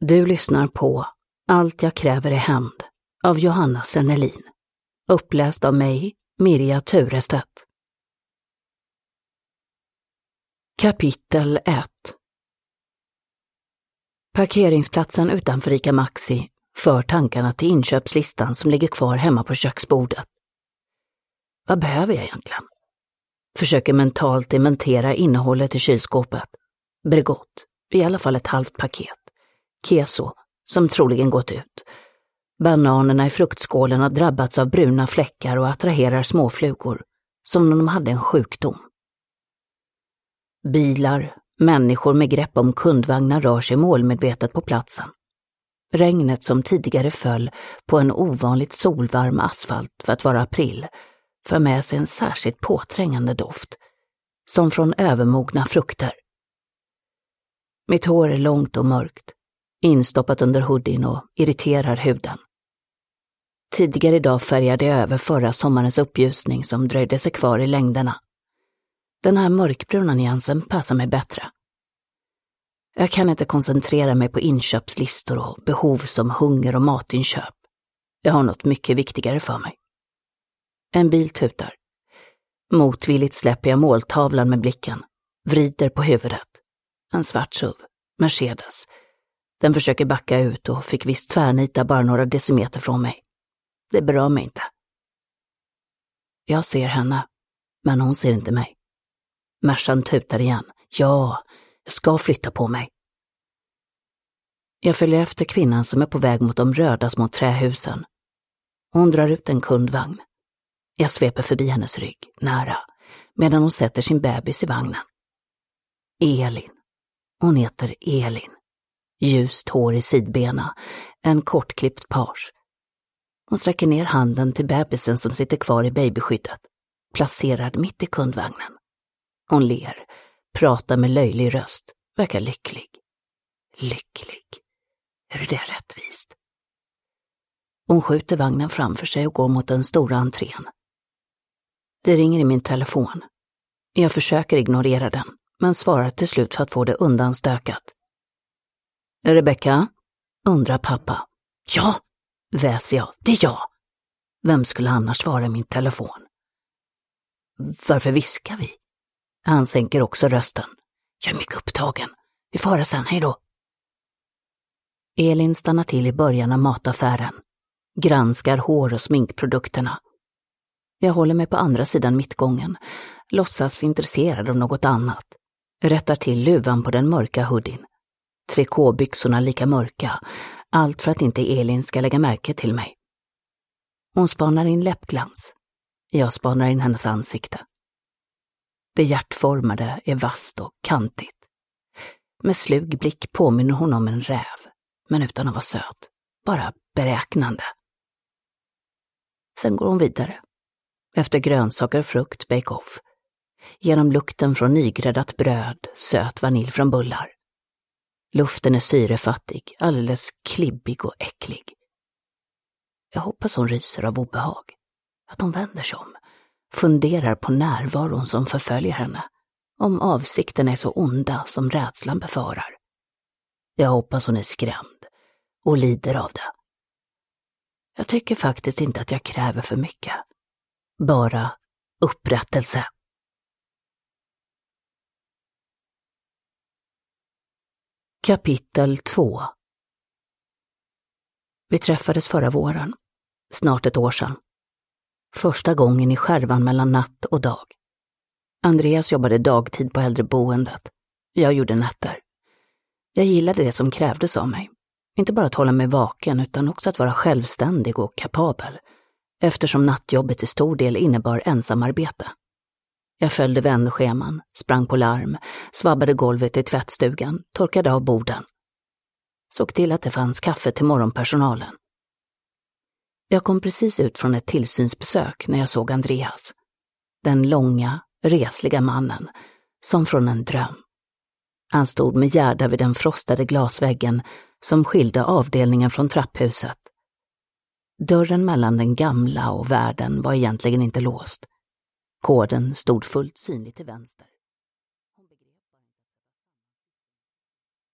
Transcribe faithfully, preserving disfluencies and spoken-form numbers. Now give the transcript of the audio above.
Du lyssnar på Allt jag kräver är hämnd av Johanna Sernelin. Uppläst av mig, Mirja Turestedt. Kapitel ett. Parkeringsplatsen utanför Ica Maxi för tankarna till inköpslistan som ligger kvar hemma på köksbordet. Vad behöver jag egentligen? Försöker mentalt inventera innehållet i kylskåpet. Bregott, i alla fall ett halvt paket. Keso, som troligen gått ut. Bananerna i fruktskålen har drabbats av bruna fläckar och attraherar småflugor, som om de hade en sjukdom. Bilar, människor med grepp om kundvagnar rör sig målmedvetet på platsen. Regnet som tidigare föll på en ovanligt solvarm asfalt för att vara april för med sig en särskilt påträngande doft, som från övermogna frukter. Mitt hår är långt och mörkt, instoppat under hoodien och irriterar huden. Tidigare idag färgade jag över förra sommarens uppljusning som dröjde sig kvar i längderna. Den här mörkbruna nyansen passar mig bättre. Jag kan inte koncentrera mig på inköpslistor och behov som hunger och matinköp. Jag har något mycket viktigare för mig. En bil tutar. Motvilligt släpper jag måltavlan med blicken, vrider på huvudet. En svart S U V, Mercedes. Den försöker backa ut och fick visst tvärnita bara några decimeter från mig. Det berör mig inte. Jag ser henne, men hon ser inte mig. Mercan tutar igen. Ja, jag ska flytta på mig. Jag följer efter kvinnan som är på väg mot de röda små trähusen. Hon drar ut en kundvagn. Jag sveper förbi hennes rygg, nära, medan hon sätter sin bebis i vagnen. Elin. Hon heter Elin. Ljust hår i sidbena, en kortklippt page. Hon sträcker ner handen till bebisen som sitter kvar i babyskyddet, placerad mitt i kundvagnen. Hon ler, pratar med löjlig röst, verkar lycklig. Lycklig. Är det rättvist? Hon skjuter vagnen framför sig och går mot den stora entrén. Det ringer i min telefon. Jag försöker ignorera den, men svarar till slut för att få det undanstökat. Rebecka? Undrar pappa. Ja, väser jag. Det är jag. Vem skulle annars svara i min telefon? Varför viskar vi? Han sänker också rösten. Jag är mycket upptagen. Vi får höra sen, hej då. Elin stannar till i början av mataffären. Granskar hår- och sminkprodukterna. Jag håller mig på andra sidan mittgången. Låtsas intresserad av något annat. Rättar till luvan på den mörka hoodien. Trikåbyxorna lika mörka. Allt för att inte Elin ska lägga märke till mig. Hon spanar in läppglans. Jag spanar in hennes ansikte. Det hjärtformade är vasst och kantigt. Med slug blick påminner hon om en räv, men utan att vara söt. Bara beräknande. Sen går hon vidare. Efter grönsaker, frukt, bake-off. Genom lukten från nygräddat bröd, söt vanilj från bullar. Luften är syrefattig, alldeles klibbig och äcklig. Jag hoppas hon ryser av obehag. Att hon vänder sig om. Funderar på närvaron som förföljer henne. Om avsikten är så onda som rädslan befarar. Jag hoppas hon är skrämd och lider av det. Jag tycker faktiskt inte att jag kräver för mycket. Bara upprättelse. Kapitel två. Vi träffades förra våren, snart ett år sedan. Första gången i skärvan mellan natt och dag. Andreas jobbade dagtid på äldreboendet. Jag gjorde nätter. Jag gillade det som krävdes av mig. Inte bara att hålla mig vaken utan också att vara självständig och kapabel. Eftersom nattjobbet till stor del innebar ensamarbete. Jag följde vänscheman, sprang på larm, svabbade golvet i tvättstugan, torkade av borden. Såg till att det fanns kaffe till morgonpersonalen. Jag kom precis ut från ett tillsynsbesök när jag såg Andreas. Den långa, resliga mannen, som från en dröm. Han stod med Gerda vid den frostade glasväggen som skilde avdelningen från trapphuset. Dörren mellan den gamla och världen var egentligen inte låst. Koden stod fullt synlig till vänster.